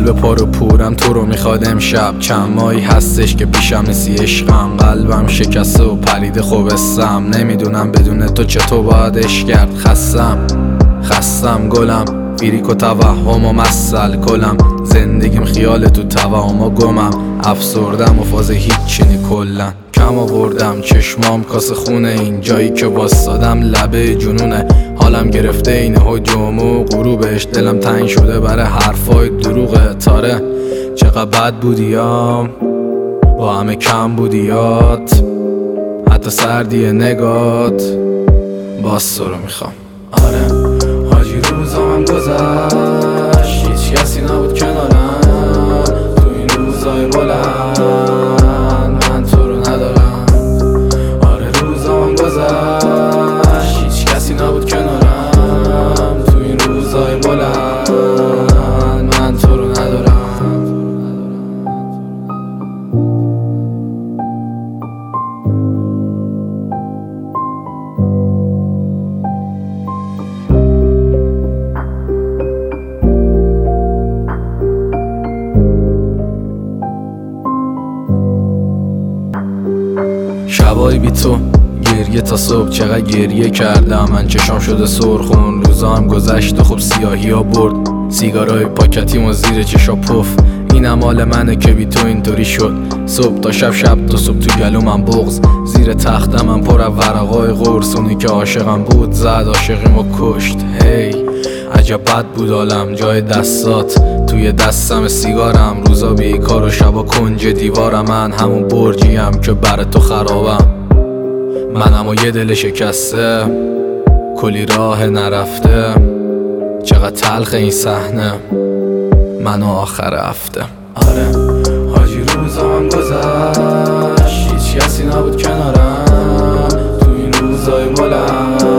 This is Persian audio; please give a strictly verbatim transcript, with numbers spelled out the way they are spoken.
قلب پارو پورم تو رو میخواد امشب. چند ماهی هستش که پیشم نیستی عشقم، قلبم شکسته و پریده خوبستم. نمیدونم بدون تو چطور باید عشق کرد. خستم خستم گلم، فیریک و توهم و مسل کلم. زندگیم خیال تو توهم و گمم، افسردم و فاز هیچی نی کلن. کم آوردم چشمام کاسه خونه، این جایی که واسادم لبه جنونه. حالم گرفته این هجوم و غروبش، دلم تنگ شده برای حرفای دروغه. تاره چقدر بد بودیام، با همه کم بودیات، حتی سردی نگات، باز تو رو میخوام. آره حاجی روزام گذشت، هیچ کسی نبود کنارم. تو این روزای بلند من تو رو ندارم. آره روزام گذشت، هیچ کسی نبود کنارم. تو این روزای بلند من تو رو ندارم. شبایی بی تو گریه تا صبح، چقدر گریه کردم من. چشام شده سرخون، روزا هم گذشت و خب سیاهی ها برد. سیگارای پاکتیم و زیر چشا پف، اینم مال منه که بی تو اینطوری شد. صبح تا شب، شب تا صبح تو گلومم بغض. زیر تختم من پر از ورقای قرص. اونی که عاشقم بود زد عاشقیمو کشت. هی عجب بد بود عالم جای دستات، توی دستم سیگارم. روزا بیکار و شبا کنج دیوارم. من همون برجیم که بر تو خرابم. منم و یه دل شکسته، کلی راه نرفته. چقدر تلخ این صحنه، منو آخر هفته. آره حاجی روزام گذشت، هیچ کسی نبود کنارم. تو این روزای بلند